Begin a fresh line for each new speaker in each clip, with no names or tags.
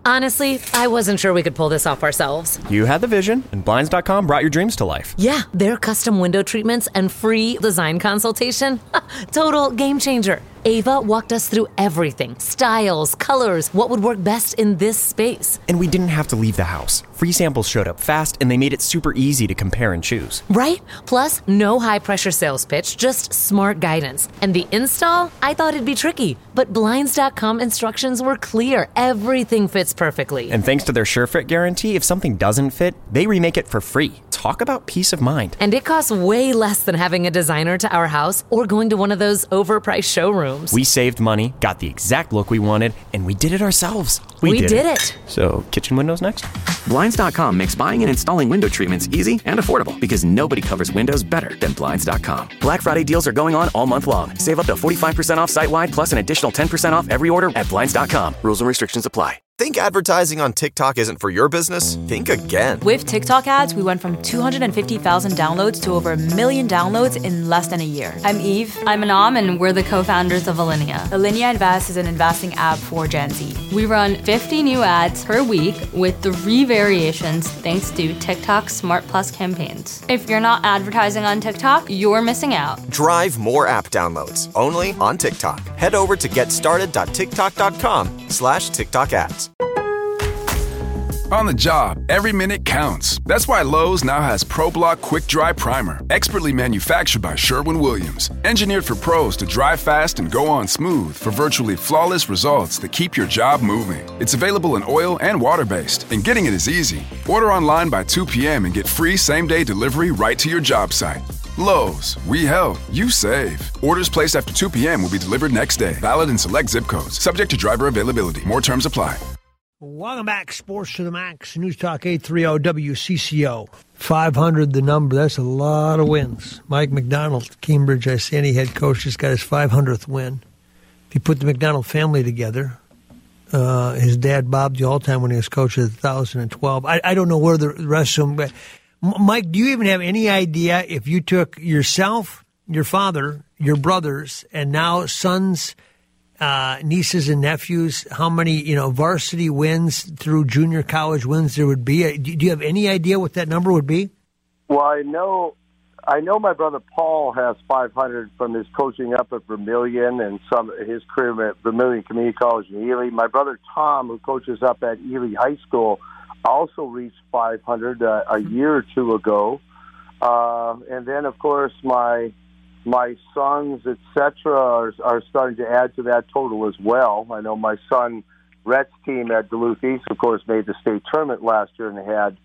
Honestly, I wasn't sure we could pull this off ourselves.
You had the vision, and Blinds.com brought your dreams to life.
Yeah, their custom window treatments and free design consultation. Total game changer. Ava walked us through everything. Styles, colors, what would work best in this space.
And we didn't have to leave the house. Free samples showed up fast, and they made it super easy to compare and choose.
Right? Plus, no high-pressure sales pitch, just smart guidance. And the install? I thought it'd be tricky. But Blinds.com instructions were clear. Everything fits perfectly.
And thanks to their SureFit guarantee, if something doesn't fit, they remake it for free. Talk about peace of mind.
And it costs way less than having a designer to our house or going to one of those overpriced showrooms.
We saved money, got the exact look we wanted, and we did it ourselves.
We did it.
So, kitchen windows next?
Blinds.com makes buying and installing window treatments easy and affordable because nobody covers windows better than Blinds.com. Black Friday deals are going on all month long. Save up to 45% off site-wide plus an additional 10% off every order at Blinds.com. Rules and restrictions apply.
Think advertising on TikTok isn't for your business? Think again.
With TikTok ads, we went from 250,000 downloads to over 1 million downloads in less than a year. I'm Eve.
I'm Anam, and we're the co-founders of Alinea.
Alinea Invest is an investing app for Gen Z.
We run 50 new ads per week with 3 variations thanks to TikTok Smart Plus campaigns. If you're not advertising on TikTok, you're missing out.
Drive more app downloads only on TikTok. Head over to getstarted.tiktok.com/TikTok ads.
On the job, every minute counts. That's why Lowe's now has ProBlock Quick Dry Primer, expertly manufactured by Sherwin-Williams. Engineered for pros to dry fast and go on smooth for virtually flawless results that keep your job moving. It's available in oil and water-based, and getting it is easy. Order online by 2 p.m. and get free same-day delivery right to your job site. Lowe's, we help, you save. Orders placed after 2 p.m. will be delivered next day. Valid in select zip codes. Subject to driver availability. More terms apply.
Welcome back, Sports to the Max, News Talk 830 WCCO. 500 the number, that's a lot of wins. Mike McDonald, Cambridge Isani head coach, just got his 500th win. If you put the McDonald family together, his dad Bob, the all-time when he was coach in 2012. I don't know where the rest of them, but Mike, do you even have any idea if you took yourself, your father, your brothers, and now sons, nieces and nephews, how many, varsity wins through junior college wins there would be? Do you have any idea what that number would be?
Well, I know my brother Paul has 500 from his coaching up at Vermilion and his career at Vermilion Community College in Ely. My brother Tom, who coaches up at Ely High School, also reached 500 a year or two ago. And then, of course, my sons, etc., are starting to add to that total as well. I know my son Rhett's team at Duluth East, of course, made the state tournament last year and had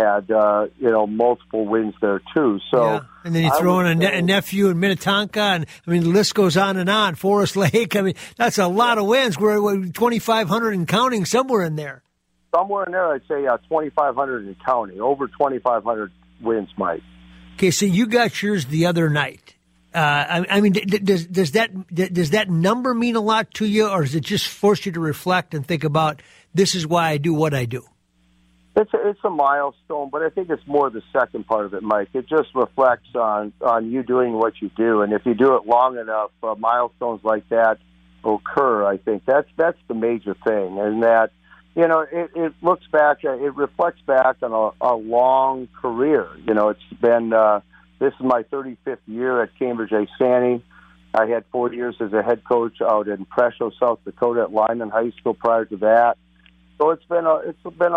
multiple wins there too. So, yeah.
And then you throw in a nephew in Minnetonka, and the list goes on and on. Forest Lake, that's a lot of wins. We're 2,500 and counting, somewhere in there.
Somewhere in there, I'd say 2,500 and counting. Over 2,500 wins, Mike.
Okay, so you got yours the other night. Does that number mean a lot to you, or does it just force you to reflect and think about this is why I do what I do?
It's a milestone, but I think it's more the second part of it, Mike. It just reflects on you doing what you do, and if you do it long enough, milestones like that occur. I think that's the major thing, and that it looks back, it reflects back on a long career. It's been. This is my 35th year at Cambridge Isani. I had 4 years as a head coach out in Presho, South Dakota at Lyman High School prior to that. So it's been a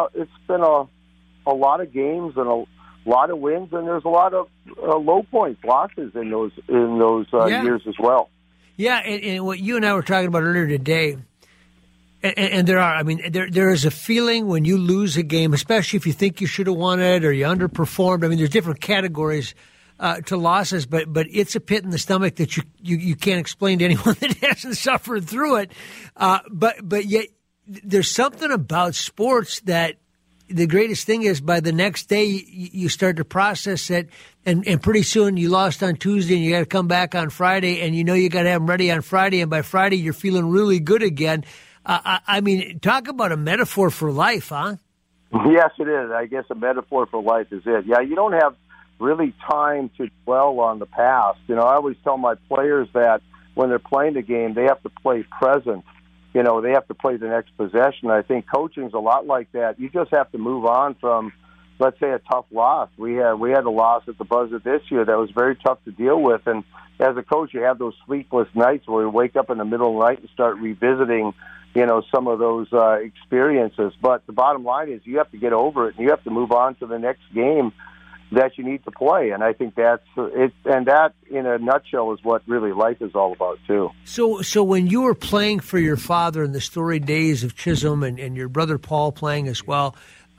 lot of games and a lot of wins, and there's a lot of low points, losses in those years as well.
Yeah, and what you and I were talking about earlier today, and there are, there is a feeling when you lose a game, especially if you think you should have won it or you underperformed. There's different categories to losses, but it's a pit in the stomach that you can't explain to anyone that hasn't suffered through it. But yet there's something about sports that the greatest thing is by the next day you start to process it, and pretty soon you lost on Tuesday and you got to come back on Friday, and you got to have them ready on Friday, and by Friday you're feeling really good again. Talk about a metaphor for life, huh?
Yes, it is. I guess a metaphor for life is it. Yeah, you don't have really time to dwell on the past. I always tell my players that when they're playing the game, they have to play present they have to play the next possession. I think coaching's a lot like that. You just have to move on from, let's say, a tough loss. We had a loss at the buzzer this year that was very tough to deal with. And as a coach, you have those sleepless nights where you wake up in the middle of the night and start revisiting, some of those experiences. But the bottom line is you have to get over it, and you have to move on to the next game that you need to play. And I think that's it. And that, in a nutshell, is what really life is all about, too.
So when you were playing for your father in the storied days of Chisholm and your brother Paul playing as well,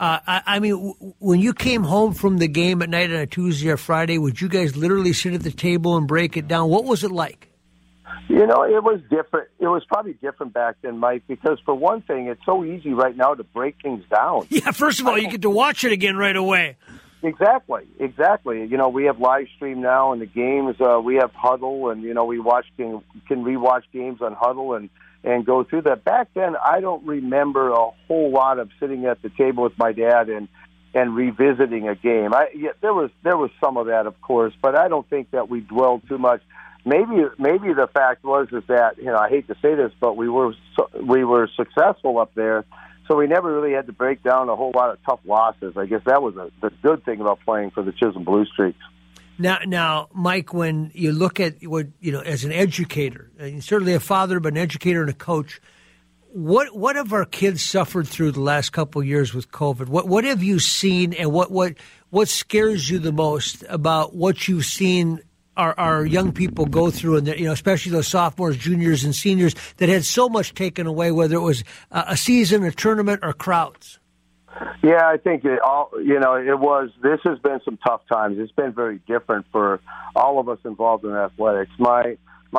when you came home from the game at night on a Tuesday or Friday, would you guys literally sit at the table and break it down? What was it like?
It was different. It was probably different back then, Mike, because for one thing, it's so easy right now to break things down.
Yeah, first of all, you get to watch it again right away.
Exactly. We have live stream now in the games. We have Huddle, and, we can rewatch games on Huddle and go through that. Back then, I don't remember a whole lot of sitting at the table with my dad and revisiting a game. There was some of that, of course, but I don't think that we dwelled too much. Maybe the fact is that, I hate to say this, but we were successful up there, so we never really had to break down a whole lot of tough losses. I guess that was the good thing about playing for the Chisholm Blue Streaks.
Now, Mike, when you look at what as an educator, and certainly a father, but an educator and a coach, what have our kids suffered through the last couple of years with COVID? What have you seen, and what scares you the most about what you've seen our young people go through, and especially those sophomores, juniors, and seniors that had so much taken away, whether it was a season, a tournament, or crowds?
Yeah, I think it was. This has been some tough times. It's been very different for all of us involved in athletics. My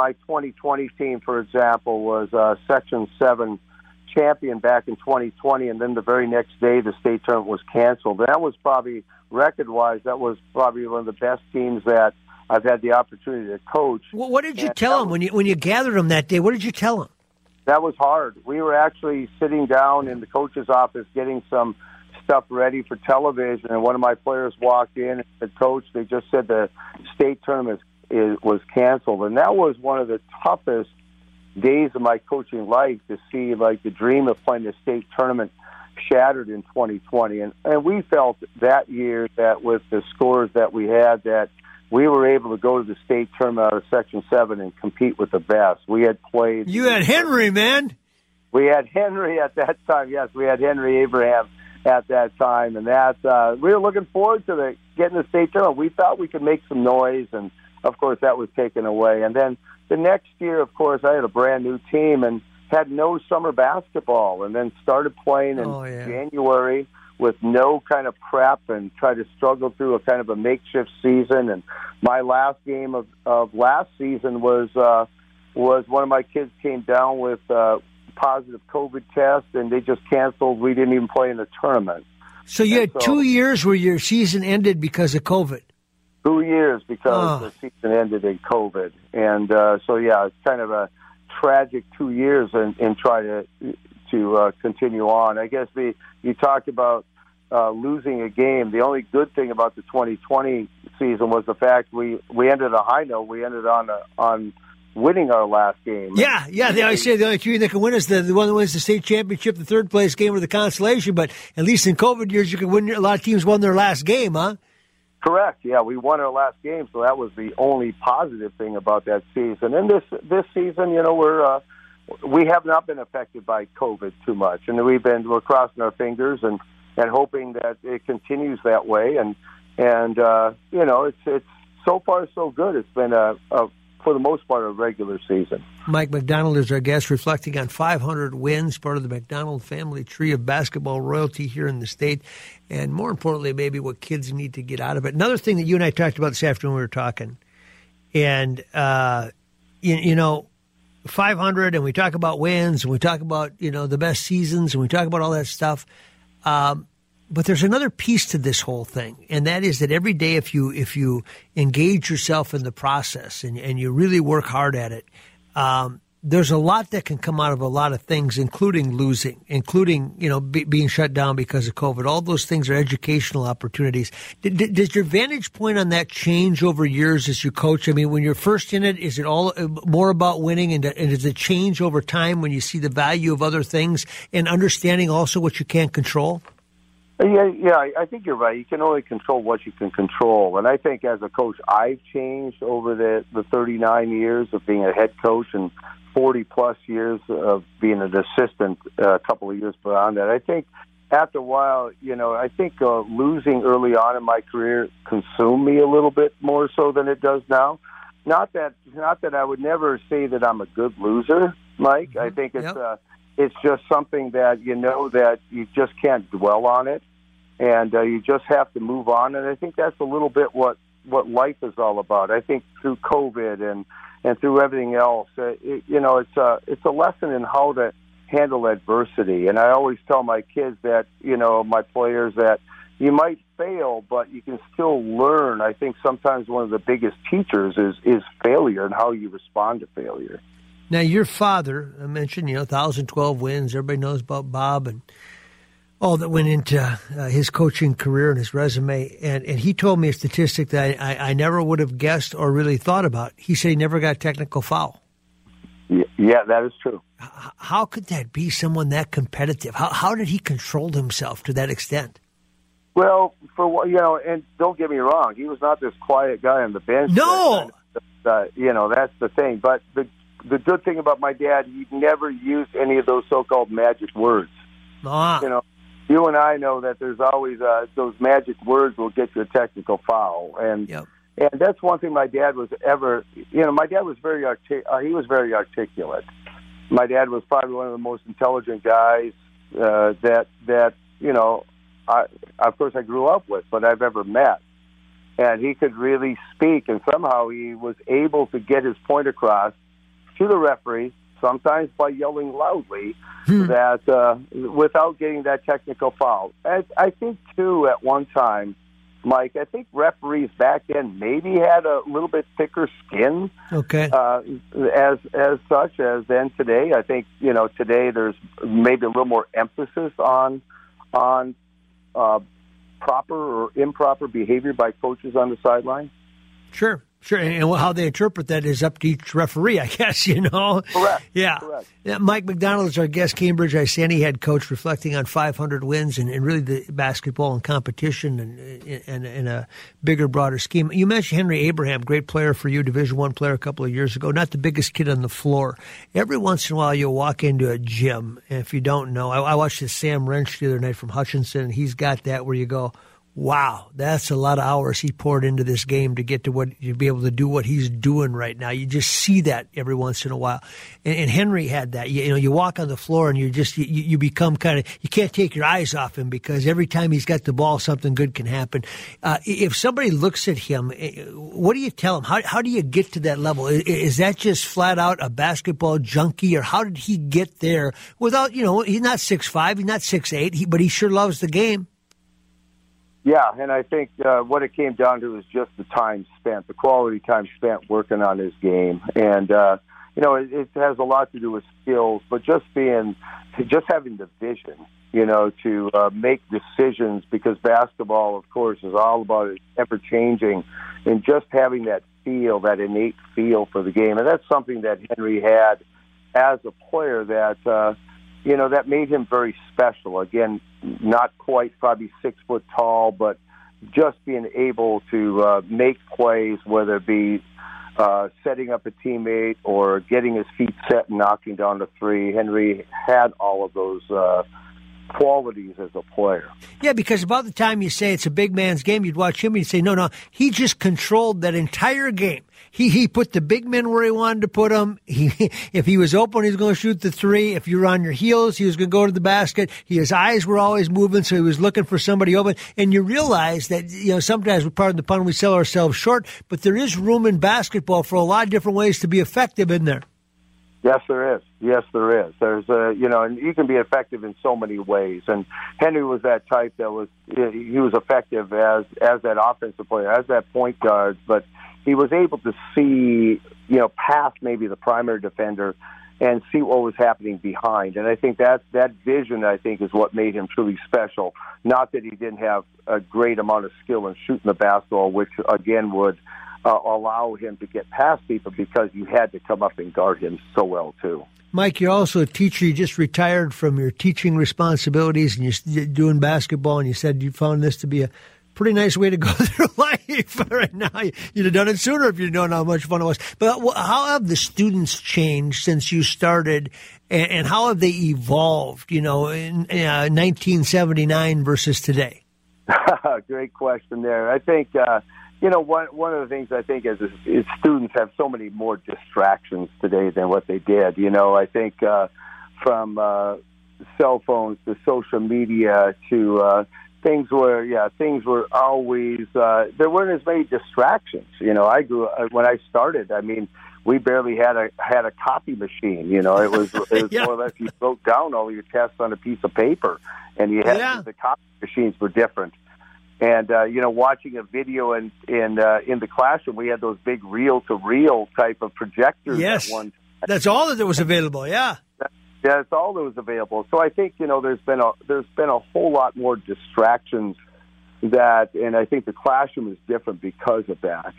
2020 team, for example, was Section 7 champion back in 2020, and then the very next day the state tournament was canceled. That was probably, record-wise, that was probably one of the best teams that I've had the opportunity to coach.
Well, what did you tell them when you gathered them that day? What did you tell them?
That was hard. We were actually sitting down in the coach's office getting some stuff ready for television, and one of my players walked in and said, "Coach, they just said the state tournament was canceled." And that was one of the toughest days of my coaching life, to see the dream of playing the state tournament shattered in 2020. And we felt that year that with the scores that we had, that we were able to go to the state tournament out of Section 7 and compete with the best. We had played...
You had Henry, man.
We had Henry at that time. Yes, we had Henry Abraham at that time. And we were looking forward to getting the state tournament. We thought we could make some noise, and, of course, that was taken away. And then the next year, of course, I had a brand-new team and had no summer basketball, and then started playing in January with no kind of prep, and tried to struggle through a kind of a makeshift season. And my last game of last season was one of my kids came down with positive COVID test, and they just canceled. We didn't even play in the tournament.
So you had 2 years where your season ended because of COVID.
2 years because the season ended in COVID. And it's kind of a tragic 2 years and try to continue on. I guess you talked about losing a game. The only good thing about the 2020 season was the fact we ended a high note. We ended on winning our last game.
Yeah. They always say the only team that can win is the one that wins the state championship, the third place game, or the consolation. But at least in COVID years, you can win. A lot of teams won their last game, huh?
Correct. Yeah, we won our last game, so that was the only positive thing about that season. And this season, we have not been affected by COVID too much, and we're crossing our fingers and hoping that it continues that way. And it's so far so good. It's been for the most part, a regular season.
Mike McDonald is our guest, reflecting on 500 wins, part of the McDonald family tree of basketball royalty here in the state, and more importantly, maybe what kids need to get out of it. Another thing that you and I talked about this afternoon when we were talking, and 500, and we talk about wins, and we talk about the best seasons, and we talk about all that stuff. But there's another piece to this whole thing, and that is that every day, if you engage yourself in the process and you really work hard at it, there's a lot that can come out of a lot of things, including losing, including, being shut down because of COVID. All those things are educational opportunities. Does your vantage point on that change over years as you coach? I mean, when you're first in it, is it all more about winning? And does it change over time when you see the value of other things and understanding also what you can't control?
Yeah, I think you're right. You can only control what you can control. And I think as a coach, I've changed over the 39 years of being a head coach and 40-plus years of being an assistant, a couple of years beyond that. I think after a while, I think losing early on in my career consumed me a little bit more so than it does now. Not that I would never say that I'm a good loser, Mike. Mm-hmm. I think it's just something that that you just can't dwell on it, and you just have to move on. And I think that's a little bit what life is all about. I think through COVID and through everything else, it's a lesson in how to handle adversity. And I always tell my kids that, my players, that you might fail, but you can still learn. I think sometimes one of the biggest teachers is failure and how you respond to failure.
Now, your father, I mentioned, 1,012 wins. Everybody knows about Bob and all that went into his coaching career and his resume. And he told me a statistic that I never would have guessed or really thought about. He said he never got a technical foul.
Yeah, that is true.
How could that be, someone that competitive? How did he control himself to that extent?
Well, and don't get me wrong, he was not this quiet guy on the bench.
No!
That's the thing. But the good thing about my dad, he never used any of those so-called magic words. You and I know that there's always those magic words will get you a technical foul, and that's one thing my dad was ever. My dad was very he was very articulate. My dad was probably one of the most intelligent guys that of course I grew up with, but I've ever met. And he could really speak, and somehow he was able to get his point across to the referee, sometimes by yelling loudly, that without getting that technical foul. I think, too, at one time, Mike, I think referees back then maybe had a little bit thicker skin as such as then today. I think, today there's maybe a little more emphasis on proper or improper behavior by coaches on the sideline.
Sure. And how they interpret that is up to each referee, I guess,
Correct.
Yeah.
Correct.
Mike McDonald is our guest, Cambridge Iceni head coach, reflecting on 500 wins and really the basketball and competition and a bigger, broader scheme. You mentioned Henry Abraham, great player for you, Division I player a couple of years ago, not the biggest kid on the floor. Every once in a while you'll walk into a gym, and if you don't know, I watched this Sam Wrench the other night from Hutchinson, and he's got that where you go, wow, that's a lot of hours he poured into this game to get to be able to do what he's doing right now. You just see that every once in a while. And Henry had that. You walk on the floor and you become you can't take your eyes off him because every time he's got the ball, something good can happen. If somebody looks at him, what do you tell him? How do you get to that level? Is that just flat out a basketball junkie, or how did he get there without, he's not 6'5", he's not 6'8", but he sure loves the game.
Yeah, and I think what it came down to is just the time spent, the quality time spent working on his game. And, it has a lot to do with skills, but just having the vision, to make decisions, because basketball, of course, is all about it ever-changing, and just having that feel, that innate feel for the game. And that's something that Henry had as a player that that made him very special. Again, not quite probably 6 foot tall, but just being able to make plays, whether it be setting up a teammate or getting his feet set and knocking down the three. Henry had all of those qualities as a player.
Yeah, because about the time you say it's a big man's game, you'd watch him and you'd say, no, he just controlled that entire game. He put the big men where he wanted to put them. If he was open, he was going to shoot the three. If you were on your heels, he was going to go to the basket. His eyes were always moving, so he was looking for somebody open. And you realize that, sometimes, pardon the pun, we sell ourselves short, but there is room in basketball for a lot of different ways to be effective in there.
Yes, there is. There's and you can be effective in so many ways. And Henry was that type that he was effective as that offensive player, as that point guard, but he was able to see, past maybe the primary defender and see what was happening behind. And I think that vision, I think, is what made him truly special. Not that he didn't have a great amount of skill in shooting the basketball, which, again, would allow him to get past people because you had to come up and guard him so well, too.
Mike, you're also a teacher. You just retired from your teaching responsibilities, and you're doing basketball, and you said you found this to be a pretty nice way to go through life right now. You'd have done it sooner if you'd known how much fun it was. But how have the students changed since you started, and how have they evolved, in 1979 versus today?
Great question there. I think, one of the things I think is students have so many more distractions today than what they did. I think from cell phones to social media to things were always, there weren't as many distractions. When I started, we barely had a copy machine. It was
Yeah.
more or less you wrote down all your tests on a piece of paper, and you had the copy machines were different. And watching a video in the classroom, we had those big reel-to-reel type of projectors.
Yes, that's all that was available. Yeah.
Yeah, that's all that was available. So I think there's been a whole lot more distractions and I think the classroom is different because of that.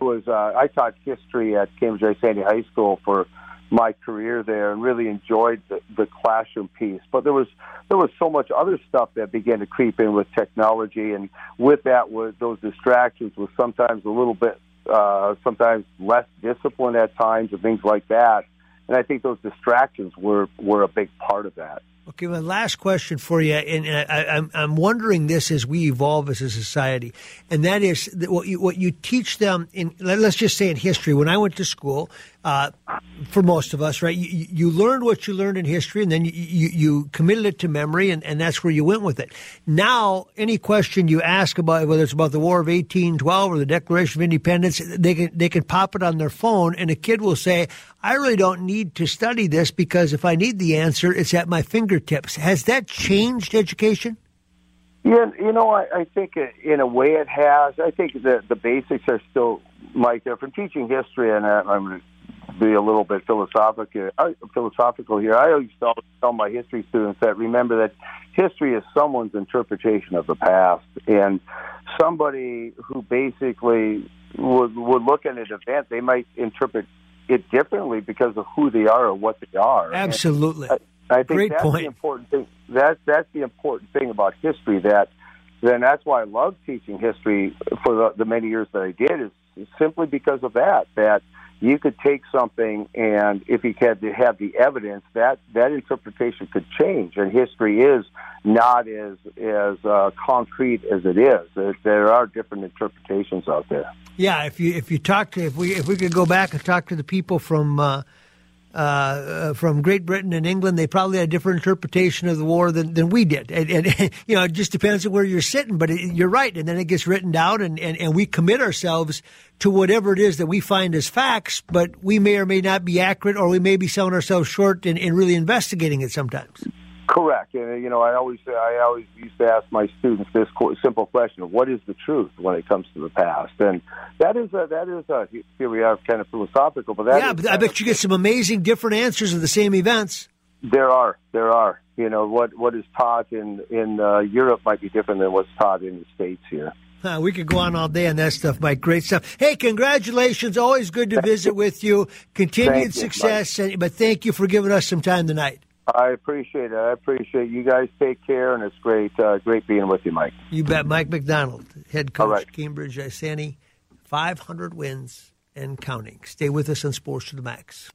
I taught history at Cambridge Isani High School for my career there and really enjoyed the classroom piece. But there was so much other stuff that began to creep in with technology, and with that those distractions was sometimes a little bit sometimes less discipline at times and things like that. And I think those distractions were a big part of that.
Okay, my last question for you, and I'm wondering this as we evolve as a society, and that is what you teach them in, let's just say in history. When I went to school, for most of us, right, you learned what you learned in history, and then you committed it to memory, and that's where you went with it. Now, any question you ask about, whether it's about the War of 1812 or the Declaration of Independence, they can pop it on their phone, and a kid will say, I really don't need to study this because if I need the answer, it's at my fingertips. Has that changed education?
Yeah, I think in a way it has. I think the basics are still, Mike, from teaching history, and I'm going to be a little bit philosophical here. I always tell my history students that remember that history is someone's interpretation of the past, and somebody who basically would look at an event, they might interpret it differently because of who they are or what they are.
Absolutely.
I think
Great
that's
point.
the important thing. That's the important thing about history. That's why I love teaching history for the many years that I did, is simply because of that you could take something, and if you had to have the evidence, that interpretation could change. And history is not as concrete as it is. There are different interpretations out there.
Yeah, if we could go back and talk to the people from Great Britain and England, they probably had a different interpretation of the war than we did. And it just depends on where you're sitting, but you're right. And then it gets written down, and we commit ourselves to whatever it is that we find as facts, but we may or may not be accurate, or we may be selling ourselves short in really investigating it sometimes.
Correct. And, I always used to ask my students this simple question of what is the truth when it comes to the past? And that is here we are kind of philosophical, but
but I bet you get some amazing different answers of the same events.
There are. What is taught in Europe might be different than what's taught in the States here.
We could go on all day on that stuff, Mike. Great stuff. Hey, congratulations. Always good to visit with you. Continued success, but thank you for giving us some time tonight.
I appreciate it. You guys take care, and it's great being with you, Mike.
You bet. Mike McDonald, head coach, Cambridge Isani, 500 wins and counting. Stay with us on Sports to the Max.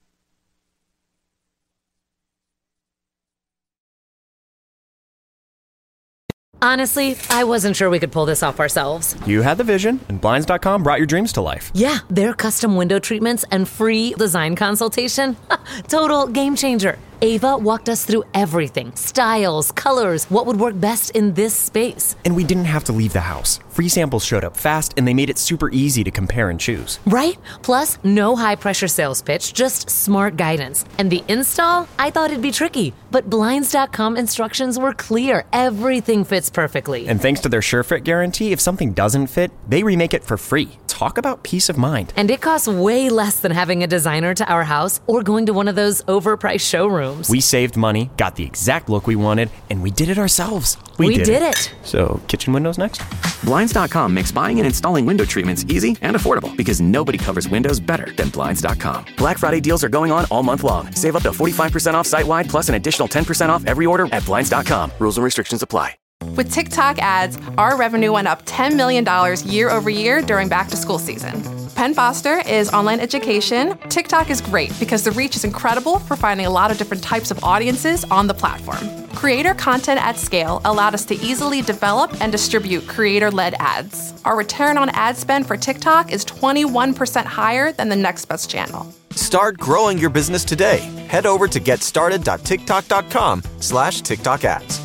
Honestly, I wasn't sure we could pull this off ourselves.
You had the vision, and Blinds.com brought your dreams to life.
Yeah, their custom window treatments and free design consultation. Total game changer. Ava walked us through everything. Styles, colors, what would work best in this space.
And we didn't have to leave the house. For Free samples showed up fast, and they made it super easy to compare and choose.
Right? Plus, no high-pressure sales pitch, just smart guidance. And the install? I thought it'd be tricky, but Blinds.com instructions were clear. Everything fits perfectly.
And thanks to their SureFit guarantee, if something doesn't fit, they remake it for free. Talk about peace of mind.
And it costs way less than having a designer to our house or going to one of those overpriced showrooms.
We saved money, got the exact look we wanted, and we did it ourselves.
We did it.
So, kitchen windows next?
Blinds.com makes buying and installing window treatments easy and affordable because nobody covers windows better than Blinds.com. Black Friday deals are going on all month long. Save up to 45% off site-wide plus an additional 10% off every order at Blinds.com. Rules and restrictions apply.
With TikTok ads, our revenue went up $10 million year over year during back-to-school season. Penn Foster is online education. TikTok is great because the reach is incredible for finding a lot of different types of audiences on the platform. Creator content at scale allowed us to easily develop and distribute creator-led ads. Our return on ad spend for TikTok is 21% higher than the next best channel.
Start growing your business today. Head over to getstarted.tiktok.com/TikTok ads.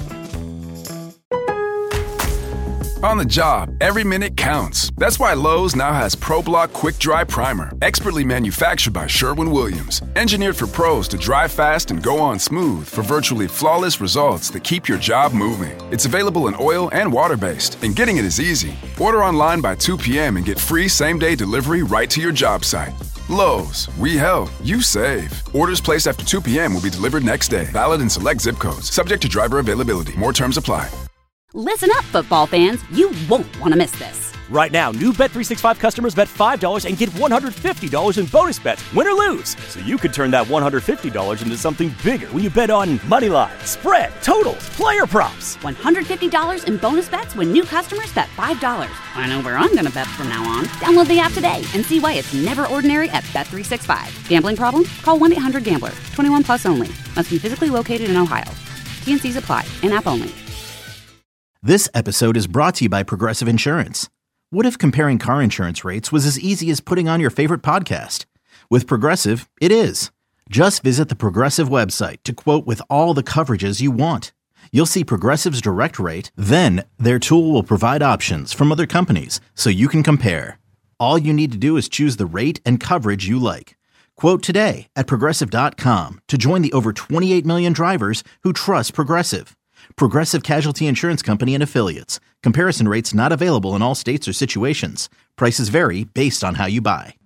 On the job, every minute counts. That's why Lowe's now has ProBlock Quick Dry Primer, expertly manufactured by Sherwin-Williams. Engineered for pros to dry fast and go on smooth for virtually flawless results that keep your job moving. It's available in oil and water-based, and getting it is easy. Order online by 2 p.m. and get free same-day delivery right to your job site. Lowe's, we help, you save. Orders placed after 2 p.m. will be delivered next day. Valid in select zip codes. Subject to driver availability. More terms apply.
Listen up, football fans. You won't want to miss this.
Right now, new Bet365 customers bet $5 and get $150 in bonus bets, win or lose. So you could turn that $150 into something bigger when you bet on money line, spread, totals, player props.
$150 in bonus bets when new customers bet $5. I know where I'm going to bet from now on. Download the app today and see why it's never ordinary at Bet365. Gambling problem? Call 1-800-GAMBLER. 21 plus only. Must be physically located in Ohio. T&Cs apply. In-app only.
This episode is brought to you by Progressive Insurance. What if comparing car insurance rates was as easy as putting on your favorite podcast? With Progressive, it is. Just visit the Progressive website to quote with all the coverages you want. You'll see Progressive's direct rate, then their tool will provide options from other companies so you can compare. All you need to do is choose the rate and coverage you like. Quote today at Progressive.com to join the over 28 million drivers who trust Progressive. Progressive Casualty Insurance Company and Affiliates. Comparison rates not available in all states or situations. Prices vary based on how you buy.